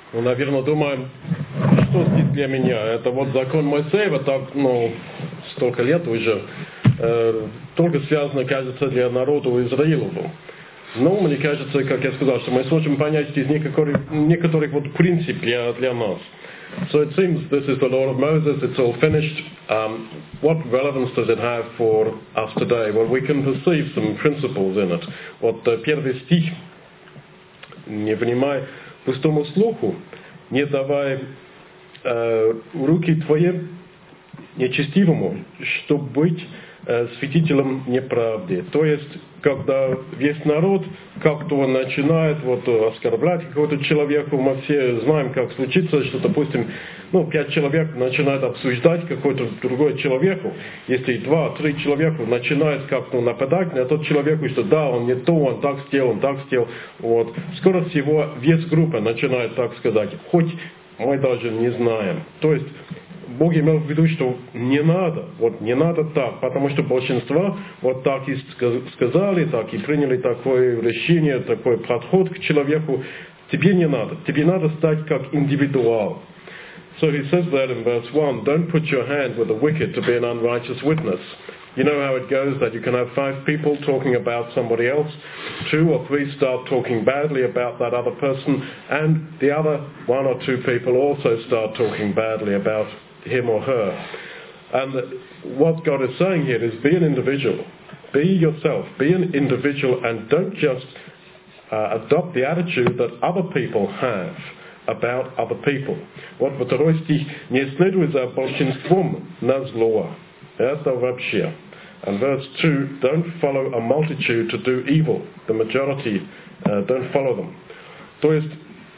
Ну, наверное, думаем, что здесь для меня? Это вот закон Моисеева, так, столько лет уже, только связано, кажется, для народа Израилова. Но мне кажется, как я сказал, что мы сможем понять из некоторых вот принципов для нас. So it seems this is the law of Moses, it's all finished. What relevance does it have for us today? Well, we can perceive some principles in it. Вот первый стих. Не внимай пустому слуху, не давай руки твои нечестивому, чтобы быть свидетелем неправды. То есть, когда весь народ как-то начинает оскорблять какого-то человека, мы все знаем, как случится, что, допустим, 5 человек начинают обсуждать какой-то другой человеку, если 2-3 человека начинают как-то нападать на тот человека, что да, он не то, он так сделал, вот. Скоро всего весь группа начинает так сказать, хоть мы даже не знаем. То есть, Бог имел в виду, что не надо так, потому что большинство вот так и сказали, так и приняли такое решение, такой подход к человеку. Тебе не надо, тебе надо стать как индивидуал. So he says that in verse 1, don't put your hand with the wicked to be an unrighteous witness. You know how it goes, that you can have 5 people talking about somebody else, 2 or 3 start talking badly about that other person, and the other 1 or 2 people also start talking badly about him or her. And what God is saying here is be an individual. Be yourself. Be an individual and don't just adopt the attitude that other people have about other people. Вот второй стих. Не следуй за большинством на зло. Это вообще. And verse 2, don't follow a multitude to do evil. The majority, don't follow them. То есть,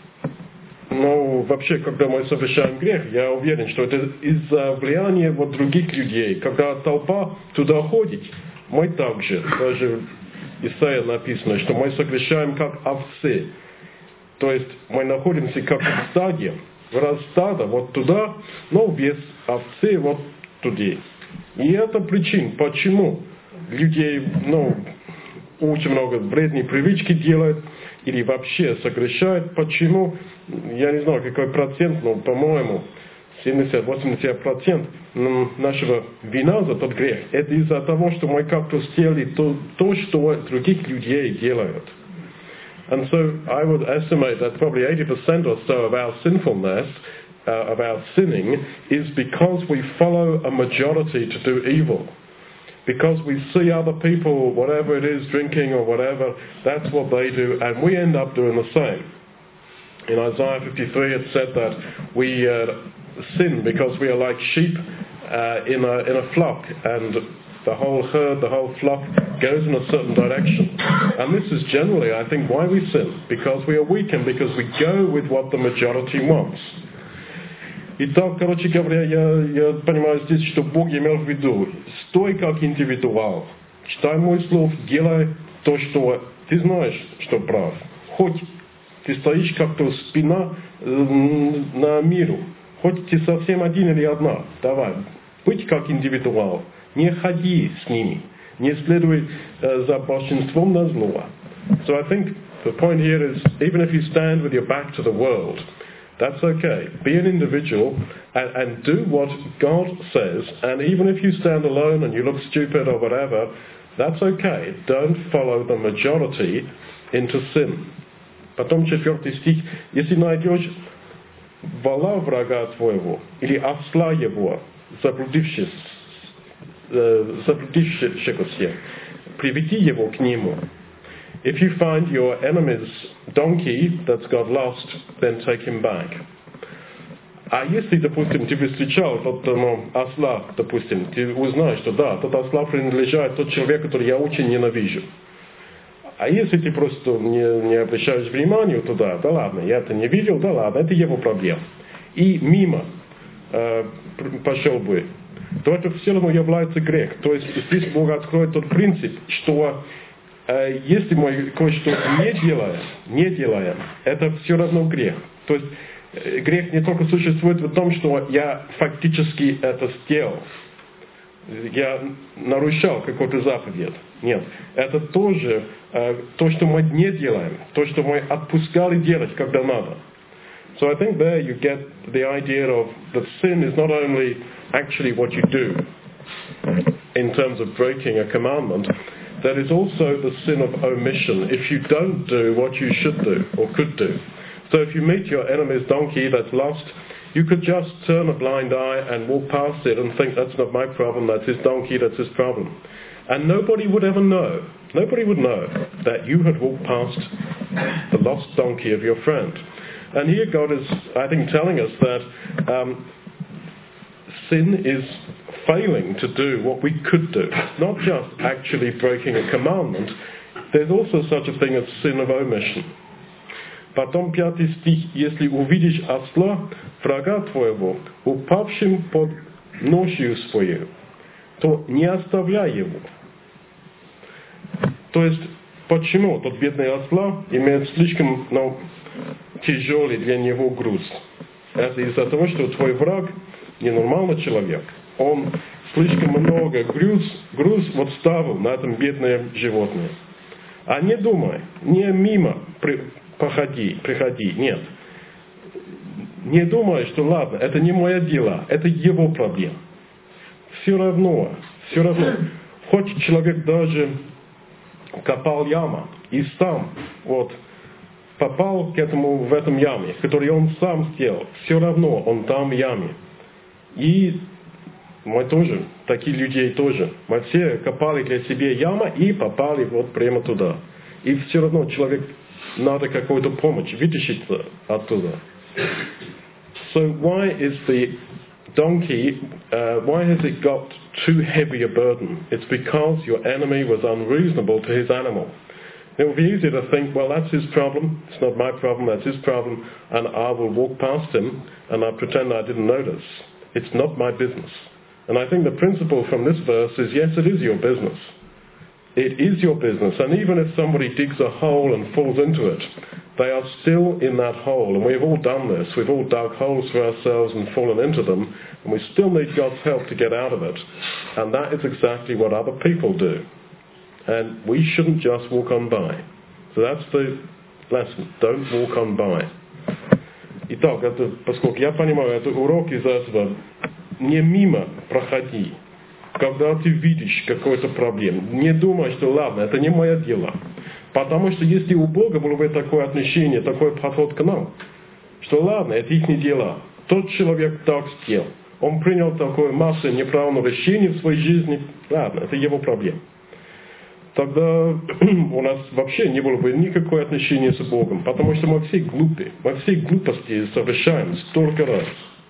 вообще, когда мы совершаем грех, я уверен, что это из-за влияния других людей. Когда толпа туда ходит, мы также, даже в Исаии написано, что мы совершаем как овцы. То есть мы находимся как в стаде, раз стадо туда, вес овцы туда. И это причина, почему людей, очень много вредной привычки делают, или вообще сокращают. Почему? Я не знаю, какой процент, но, по-моему, 70-80% нашего вина за тот грех. Это из-за того, что мы как-то сделали то, что других людей делают. And so I would estimate that probably 80% or so of our sinfulness, of our sinning, is because we follow a majority to do evil. Because we see other people, whatever it is, drinking or whatever, that's what they do, and we end up doing the same. In Isaiah 53 it said that we sin because we are like sheep in a flock, and the whole herd, the whole flock goes in a certain direction. And this is generally, I think, why we sin. Because we are weak and because we go with what the majority wants. Итак, короче говоря, я понимаю здесь, что Бог имел в виду. Стой как индивидуал. Читай мой слов, делай то, что ты знаешь, что прав. Хоть ты стоишь как-то спина на миру, хоть ты совсем один или одна, давай, будь как индивидуал. Не ходи с ними. Не следуй за большинством на зло. So I think the point here is, even if you stand with your back to the world, that's okay. Be an individual and do what God says. And even if you stand alone and you look stupid or whatever, that's okay. Don't follow the majority into sin. Потом 4 стих. Если найдешь вола врага твоего или осла его, заблудившегося, приведи его к нему. If you find your enemy's donkey that's got lost, then take him back. А если, допустим, ты встречал тот осла, допустим, ты узнаешь, что да, тот осла принадлежит тот человек, который я очень ненавижу. А если ты просто не обращаешь внимания туда, да ладно, я это не видел, да ладно, это его проблема. И мимо пошел бы, то это все равно является грех. То есть здесь Бог откроет тот принцип, что если мы кое-что не делаем, это все равно грех. То есть грех не только существует в том, что я фактически это сделал. Я нарушал какой-то заповедь. Нет. Это тоже то, что мы не делаем. То, что мы отпускали делать, когда надо. So I think there you get the idea of that sin is not only actually what you do in terms of breaking a commandment, there is also the sin of omission if you don't do what you should do or could do. So if you meet your enemy's donkey that's lost, you could just turn a blind eye and walk past it and think, that's not my problem, that's his donkey, that's his problem. And nobody would ever know, nobody would know that you had walked past the lost donkey of your friend. And here God is, I think, telling us that sin is failing to do what we could do. It's not just actually breaking a commandment. There's also such a thing as sin of omission. Потом 5 стих. «Если увидишь осла, врага твоего, упавшим под ношью свою, то не оставляй его». То есть, почему тот бедный осла имеет слишком тяжелый для него груз? Это из-за того, что твой враг ненормальный человек. Он слишком много груз вот ставил на этом бедное животное. А не думай, не мимо приходи, нет. Не думай, что ладно, это не мое дело, это его проблема. Все равно, хоть человек даже копал яму и сам вот попал в этом яме, который он сам сделал, все равно он там в яме. И мы тоже, такие людей тоже. Мы все копали для себя яму и попали вот прямо туда. И все равно человек надо какую-то помощь вытащиться оттуда. So why is the donkey, why has it got too heavy a burden? It's because your enemy was unreasonable to his animal. It would be easy to think, well, that's his problem, it's not my problem, that's his problem, and I will walk past him and I pretend I didn't notice. It's not my business. And I think the principle from this verse is, yes, it is your business. It is your business. And even if somebody digs a hole and falls into it, they are still in that hole. And we've all done this. We've all dug holes for ourselves and fallen into them. And we still need God's help to get out of it. And that is exactly what other people do. And we shouldn't just walk on by. So that's the lesson. Don't walk on by. Итак, поскольку я понимаю, это урок из этого. Не мимо проходи. Когда ты видишь какую-то проблему, не думай, что ладно, это не мое дело. Потому что если у Бога было бы такое отношение, такой подход к нам, что ладно, это их не дело. Тот человек так сделал. Он принял такую массу неправильных решений в своей жизни. Ладно, это его проблема. Тогда у нас вообще не было бы никакого отношения с Богом. Потому что мы все глупы. Мы все глупости совершаем столько раз.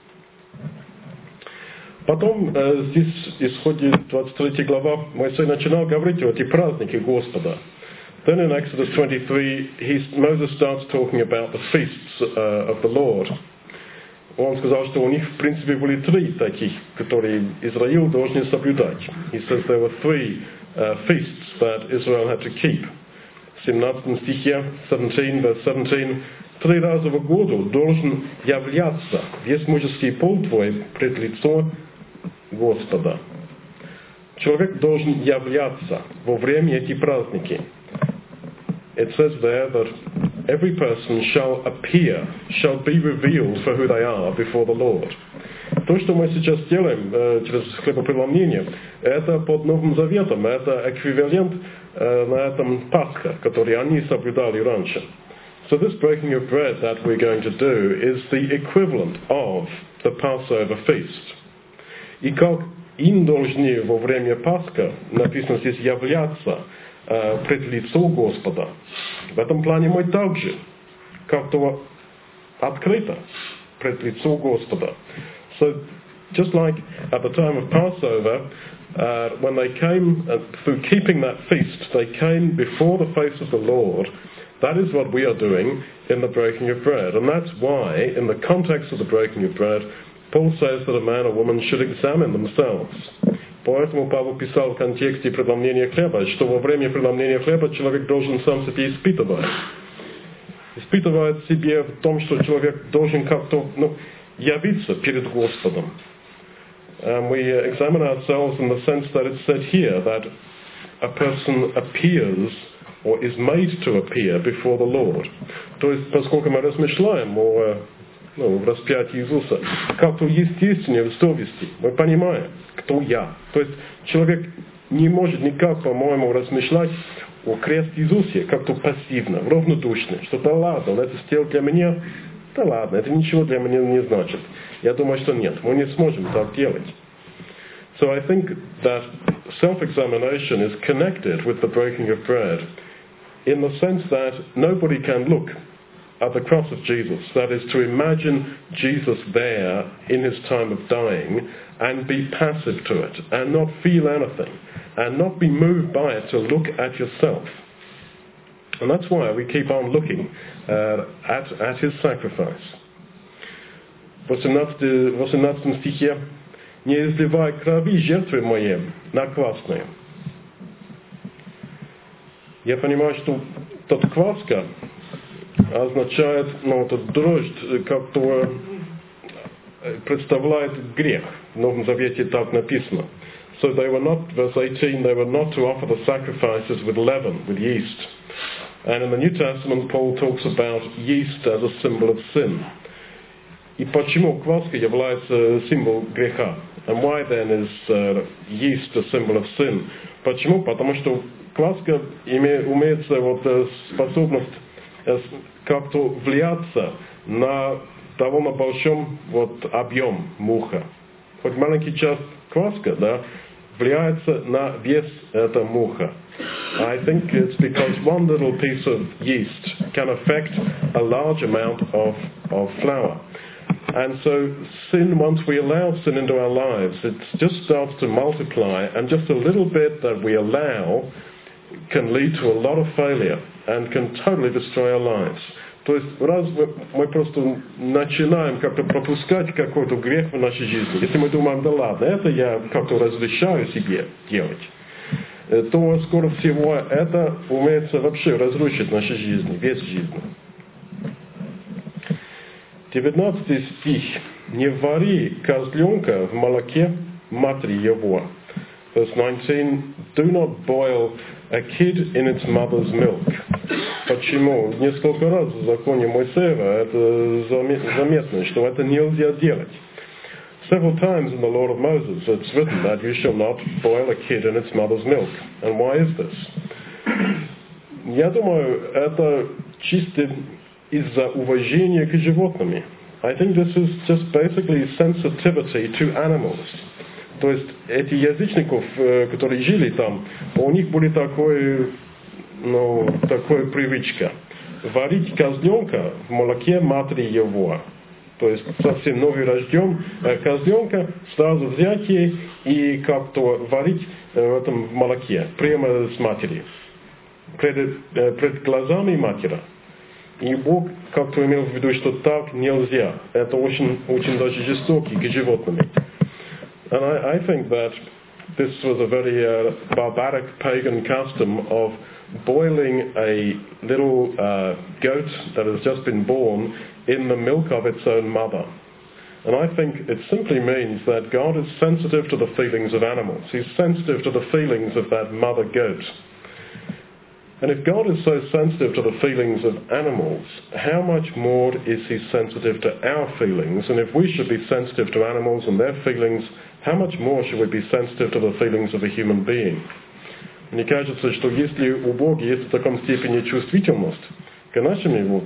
Потом здесь исходит 23 глава, Моисей начинал говорить о эти праздники Господа. Then in Exodus 23, Moses starts talking about the feasts of the Lord. Он сказал, что у них в принципе были 3 таких, которые Израиль должен соблюдать. He says there were 3 feasts that Israel had to keep. В 17 стихе, 17, verse 17, 3 раза в году должен являться весь мужеский пол твой пред лицо Господа. Человек должен являться во время этих праздники. It says there that every person shall appear, shall be revealed for who they are before the Lord. То, что мы сейчас делаем через хлебопреломление, это под Новым Заветом, это эквивалент на этом Пасха, который они соблюдали раньше. So this breaking of bread that we're going to do is the equivalent of the Passover feast. И как им должны во время Пасха, написано здесь, являться пред лицо Господа. В этом плане мы также как-то открыто пред лицо Господа. So just like at the time of Passover, when they came, through keeping that feast, they came before the face of the Lord. That is what we are doing in the breaking of bread. And that's why, in the context of the breaking of bread, Paul says that a man or woman should examine themselves. Поэтому Павел писал в контексте преломления хлеба, что во время преломления хлеба человек должен сам себя испытывать. Испытывать себе в том, что человек должен как-то явиться перед Господом. We examine ourselves in the sense that it's said here that a person appears or is made to appear before the Lord. То есть, поскольку мы размышляем о в распятии Иисуса, как-то естественнее в совести. Мы понимаем, кто я. То есть человек не может никак, по-моему, размышлять о крест Иисусе как-то пассивно, равнодушно, что да ладно, он это сделал для меня, да ладно, это ничего для меня не значит. Я думаю, что нет, мы не сможем так делать. So I think that self-examination is connected with the breaking of bread in the sense that nobody can look at the cross of Jesus, that is to imagine Jesus there in his time of dying and be passive to it and not feel anything and not be moved by it to look at yourself. And that's why we keep on looking at his sacrifice. В 18 стихе «Не изливай крови жертвы моей на квасные». Я понимаю, что тот кваска означает, этот дрожь, как-то представляет грех. В Новом Завете так написано. So they were not, verse 18, they were not to offer the sacrifices with leaven, with yeast. And in the New Testament, Paul talks about yeast as a symbol of sin. И почему кваска является символом греха? And why then is yeast a symbol of sin? Почему? Потому что кваска имеет способность как-то влияться на довольно большом объем муха. Хоть маленький часть кваска, влияется на вес этого муха. I think it's because one little piece of yeast can affect a large amount of flour. And so sin, once we allow sin into our lives, it just starts to multiply, and just a little bit that we allow can lead to a lot of failure and can totally destroy our lives. То есть раз мы просто начинаем как-то пропускать какой-то грех в нашей жизни, если мы думаем, да ладно, это я как-то разрешаю себе делать, то скоро всего это умеет вообще разрушить нашу жизнь, весь жизнь. 19 стих. «Не вари козленка в молоке матери его». Verse 19. «Do not boil a kid in its mother's milk». Почему? Несколько раз в законе Моисея это заметно, что это нельзя делать. Several times in the law of Moses it's written that you shall not boil a kid in its mother's milk. And why is this? Я думаю, это чисто из-за уважения к животным. I think this is just basically sensitivity to animals. То есть эти язычников, которые жили там, у них были такая привычка варить козленка в молоке матери его. То есть совсем новый рожден козленка сразу взять и как-то варить в этом молоке прямо с матери, пред глазами матери. И Бог как-то имел в виду, что так нельзя. Это очень, очень даже жестокий к животным. And I think that this was a very barbaric pagan custom of boiling a little goat that has just been born in the milk of its own mother. And I think it simply means that God is sensitive to the feelings of animals. He's sensitive to the feelings of that mother goat. And if God is so sensitive to the feelings of animals, how much more is he sensitive to our feelings? And if we should be sensitive to animals and their feelings, how much more should we be sensitive to the feelings of a human being? Мне кажется, что если у Бога есть в таком степени чувствительность к нашим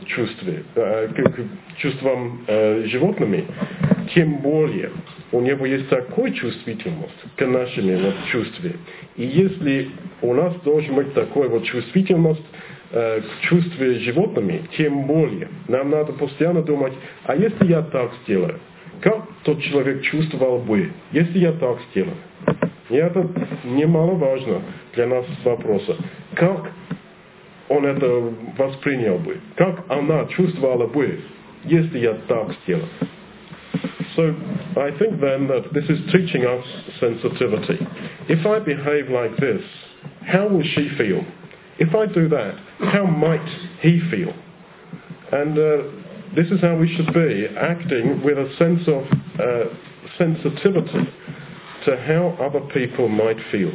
чувствам животными, тем более у него есть такая чувствительность к нашим чувствам. И если у нас должен быть такой чувствительность к чувствам животными, тем более нам надо постоянно думать, а если я так сделаю, как тот человек чувствовал бы, если я так сделаю? И это немаловажно для нас вопроса. Как он это воспринял бы? Как она чувствовала бы, если я так сделал? So I think then that this is teaching us sensitivity. If I behave like this, how will she feel? If I do that, how might he feel? And this is how we should be, acting with a sense of sensitivity to how other people might feel.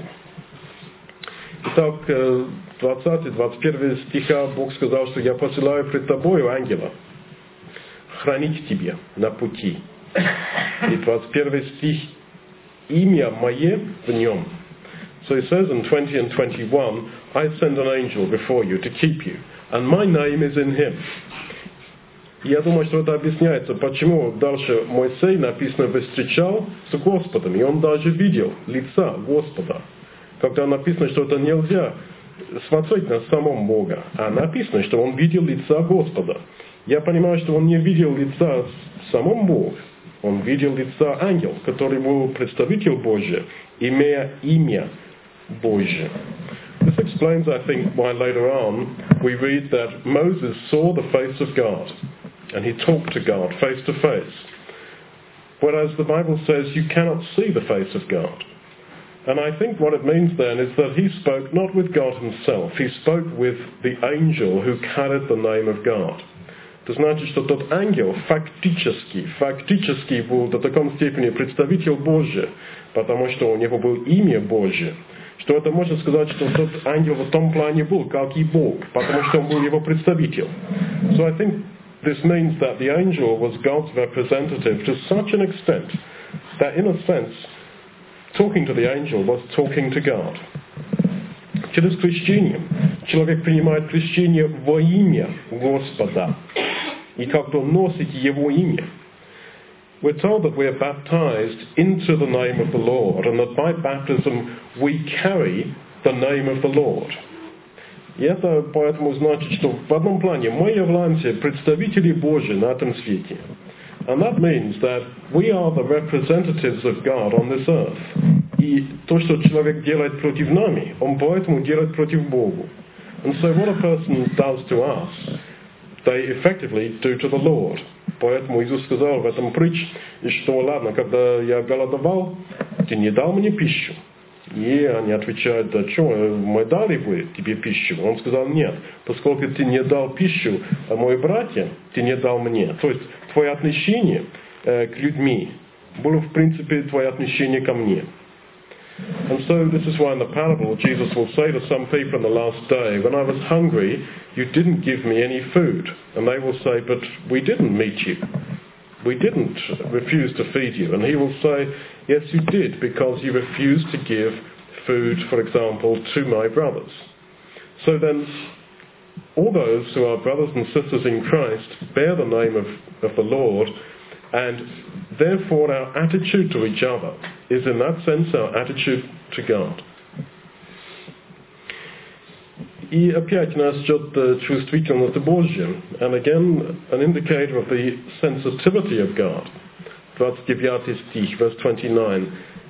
Итак, 20-21 стиха Бог сказал, что я посылаю пред тобою ангела, хранить тебе на пути. И 21 стих, имя мое в нем. So it says in 20 and 21, I send an angel before you to keep you, and my name is in him. Я думаю, что это объясняется, почему дальше Моисей, написано, встречал с Господом, и он даже видел лица Господа. Когда написано, что это нельзя смотреть на самого Бога, а написано, что он видел лица Господа. Я понимаю, что он не видел лица самого Бога, он видел лица ангела, который был представитель Божий, имея имя Божие. This explains, I think, why later on we read that Moses saw the face of God. And he talked to God face to face. Whereas the Bible says you cannot see the face of God. And I think what it means then is that he spoke not with God himself, he spoke with the angel who carried the name of God. Это значит, что тот ангел фактически был до такой степени представитель Божий, потому что у него было имя Божие, что это можно сказать, что тот ангел в том плане был, как и Бог, потому что он был его представитель. So I think this means that the angel was God's representative to such an extent that, in a sense, talking to the angel was talking to God. Через крещение человек принимает крещение во имя Господа и как-то носит его имя. We're told that we are baptized into the name of the Lord, and that by baptism we carry the name of the Lord. И это поэтому значит, что в одном плане мы являемся представители Божьи на этом свете. And that means that we are the representatives of God on this earth. И то, что человек делает против нами, он поэтому делает против Бога. And so what a person does to us, they effectively do to the Lord. Поэтому Иисус сказал в этом притче, что ладно, когда я голодовал, ты не дал мне пищу. И они отвечают, да что, мы дали бы тебе пищу? Он сказал, нет, поскольку ты не дал пищу моим братьям, ты не дал мне. То есть твое отношение к людьми было в принципе твое отношение ко мне. And so this is why in the parable Jesus will say to some people in the last day, when I was hungry, you didn't give me any food. And they will say, but we didn't meet you. We didn't refuse to feed you. And he will say, yes, you did, because you refused to give food, for example, to my brothers. So then, all those who are brothers and sisters in Christ bear the name of the Lord, and therefore our attitude to each other is in that sense our attitude to God. И опять нас ждет чувствительность Божья. And again, an indicator of the sensitivity of God. 29 стих, verse 29.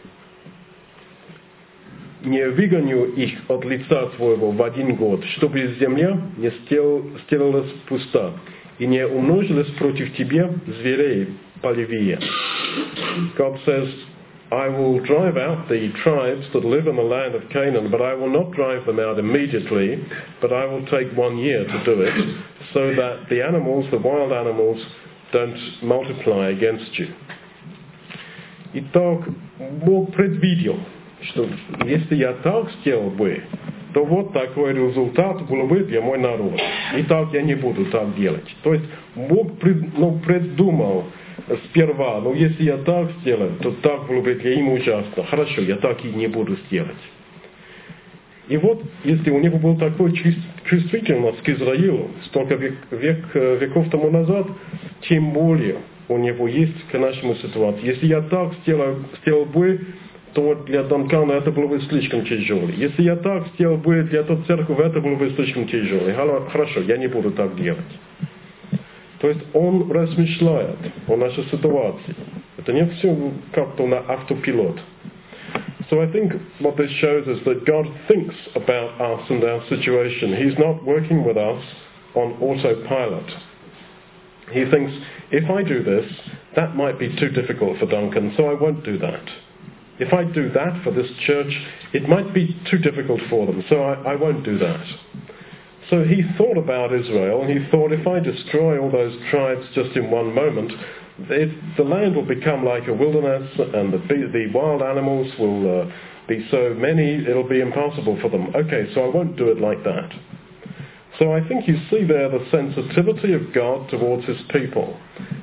«Не выгоню их от лица твоего в один год, чтобы земля не сделалась пуста, и не умножилась против тебя зверей полевые». God says, I will drive out the tribes that live in the land of Canaan, but I will not drive them out immediately, but I will take 1 year to do it, so that the animals, the wild animals, don't multiply against you. Итак, Бог предвидел, что если я так сделал бы, то вот такой результат был бы для моего народа. И так я не буду так делать. То есть Бог придумал сперва, если я так сделаю, то так было бы для него ужасно. Хорошо, я так и не буду сделать. И вот, если у него был такой чувствительность к Израилу, столько веков тому назад, тем более у него есть к нашему ситуации. Если я так сделал бы, то для Данкана это было бы слишком тяжело. Если я так сделал бы для той церкви, это было бы слишком тяжело. Хорошо, я не буду так делать. То есть он размышляет о нашей ситуации. Это не все как-то на автопилот. So I think what this shows is that God thinks about us and our situation. He's not working with us on autopilot. He thinks, if I do this, that might be too difficult for Duncan, so I won't do that. If I do that for this church, it might be too difficult for them, so I won't do that. So he thought about Israel, and he thought, if I destroy all those tribes just in one moment, the land will become like a wilderness, and the wild animals will be so many, it'll be impossible for them. Okay, so I won't do it like that. So I think you see there the sensitivity of God towards his people.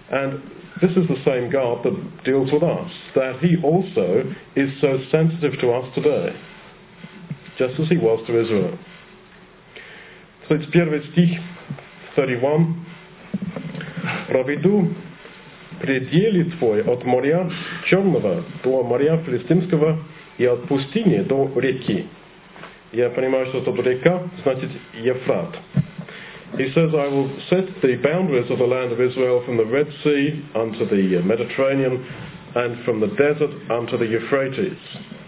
And this is the same God that deals with us, that he also is so sensitive to us today, just as he was to Israel. 31 стих, 31. «Проведу пределы твой от моря Черного до моря Филистимского и от пустыни до реки». Я понимаю, что это река, значит Ефрат. He says, I will set the boundaries of the land of Israel from the Red Sea unto the Mediterranean and from the desert unto the Euphrates.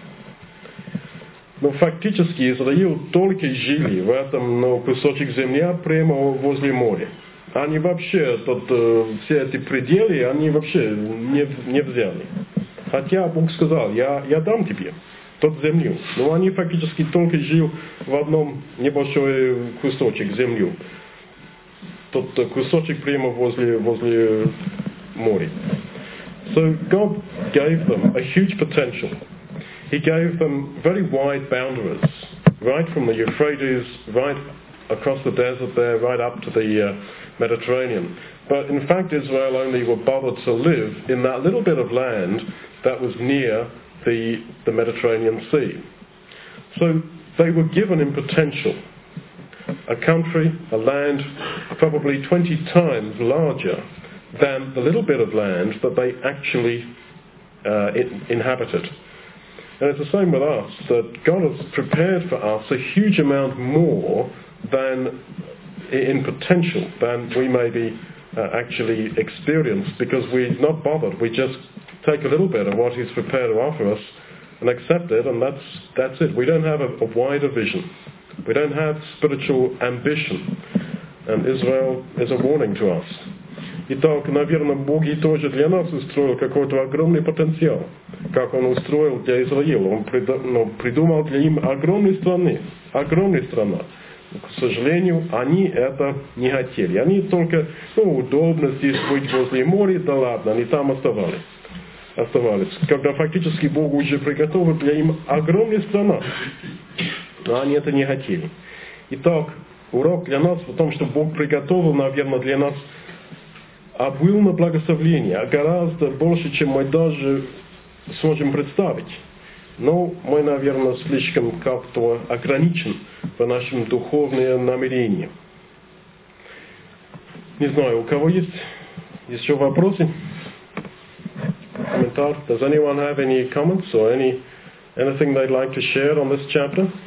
Но фактически Израиль только жили в этом кусочек земли прямо возле моря. Они вообще, все эти пределы, они вообще не взяли. Хотя Бог сказал, я дам тебе тот землю. Но они фактически только жили в одном небольшой кусочек земли. Тот кусочек прямо возле моря. So God gave them a huge potential. He gave them very wide boundaries, right from the Euphrates, right across the desert there, right up to the Mediterranean. But in fact, Israel only were bothered to live in that little bit of land that was near the Mediterranean Sea. So they were given in potential a country, a land probably 20 times larger than the little bit of land that they actually inhabited. And it's the same with us, that God has prepared for us a huge amount more than in potential than we maybe actually experience, because we're not bothered. We just take a little bit of what He's prepared to offer us and accept it, and that's it. We don't have a wider vision. We don't have spiritual ambition. And Israel is a warning to us. Итак, наверное, Бог и тоже для нас устроил какой-то огромный потенциал, как Он устроил для Израиля. Он придумал для им огромные страна. К сожалению, они это не хотели. Они только, удобно здесь быть возле моря, да ладно, они там оставались. Когда фактически Бог уже приготовил для им огромную страну. Но они это не хотели. Итак, урок для нас в том, что Бог приготовил, наверное, для нас обильное благословение, гораздо больше, чем мы даже сможем представить. Но мы, наверное, слишком как-то ограничены в нашем духовном намерении. Не знаю, у кого есть еще вопросы? Комментарии? Does anyone have any comments or anything they'd like to share on this chapter?